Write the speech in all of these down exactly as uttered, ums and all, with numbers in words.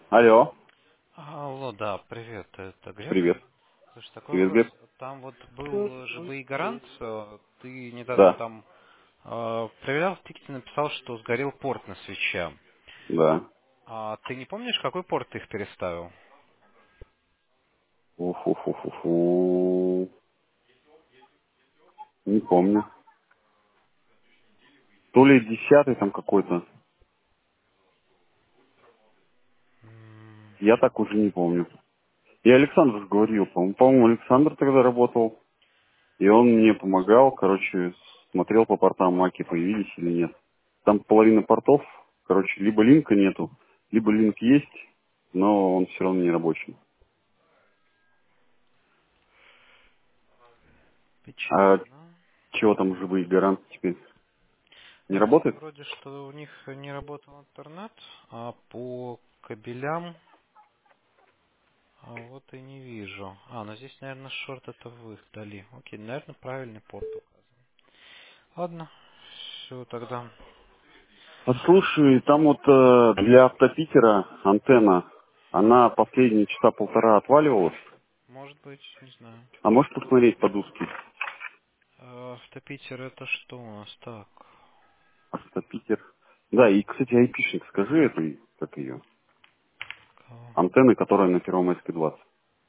Алло, Алло, да, привет, это Глеб. привет. Слушай, такой Привет, вопрос. Глеб. Там вот был ЖБИ гарант, э, ты недавно Да, там э, проверял в тикете, написал, что сгорел порт на свече. да. А ты не помнишь, какой порт ты их переставил? Уфу-фу-фу-фу. Не помню. То ли десятый там какой-то. М, Я так уже не помню. И Александр же говорил, по-моему, по-моему, Александр тогда работал. И он мне помогал, короче, смотрел по портам, маки появились или нет. Там половина портов, короче, либо линка нету, либо линк есть, но он все равно не рабочий. А Печально. чего там живые гарант теперь? Не Написано работает? вроде, что у них не работал интернет, а по кабелям а вот и не вижу. А, ну здесь, наверное, шорт это вы дали. Окей, наверное, правильный порт указан. Ладно, все тогда. Послушай, там вот э, для автопитера антенна, она последние часа полтора отваливалась. Может быть, не знаю. А можешь посмотреть под узкий? Э, Автопитер это что у нас? Так. Автопитер. Да, и, кстати, айпишник, скажи этой, как ее, кого? антенны, которая на первом эс двадцать.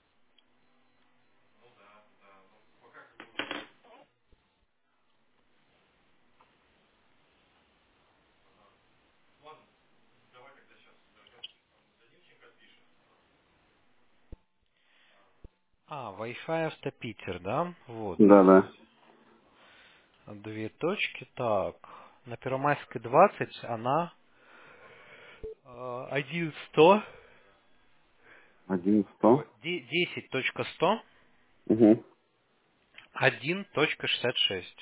А, Wi-Fi автопитер, да? Вот. Да, да. Две точки. Так. На Первомайской двадцать она э, один сто. Один сто. Ой, де- десять точка сто. Угу. один точка шестьдесят шесть.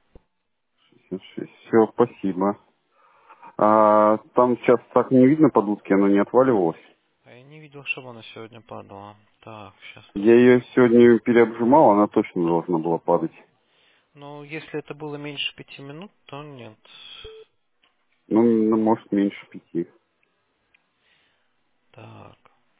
Все, спасибо. А, там сейчас так не видно под узкий, она не отваливалась. А я не видел, чтобы она сегодня падала. Так, сейчас Я ее сегодня переобжимал, она точно должна была падать. Ну, если это было меньше пяти минут, то нет. Ну, ну, может, меньше пяти. Так.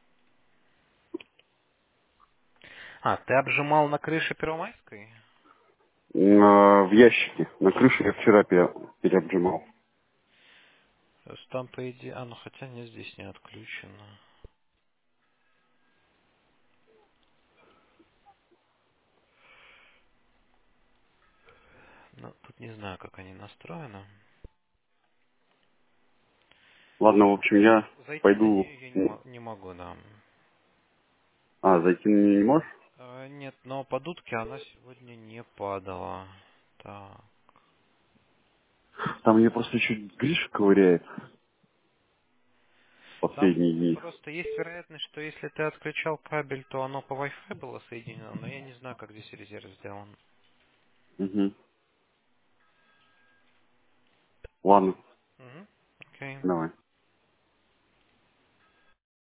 А, ты обжимал на крыше Первомайской? На- в ящике. На крыше я вчера пере- переобжимал. То есть там, по идее... А, ну хотя нет, здесь не отключено. Ну, тут не знаю, как они настроены. Ладно, в общем, я Зайти на пойду... нее я не, мо- не могу, да. А, зайти на нее не можешь? Э, нет, но под утки она сегодня не падала. Так. Там ее просто чуть Гриша ковыряет Там последние дни. просто есть вероятность, что если ты отключал кабель, то оно по Wi-Fi было соединено, но я не знаю, как здесь резерв сделан. Угу. Ладно, Угу. Окей. давай.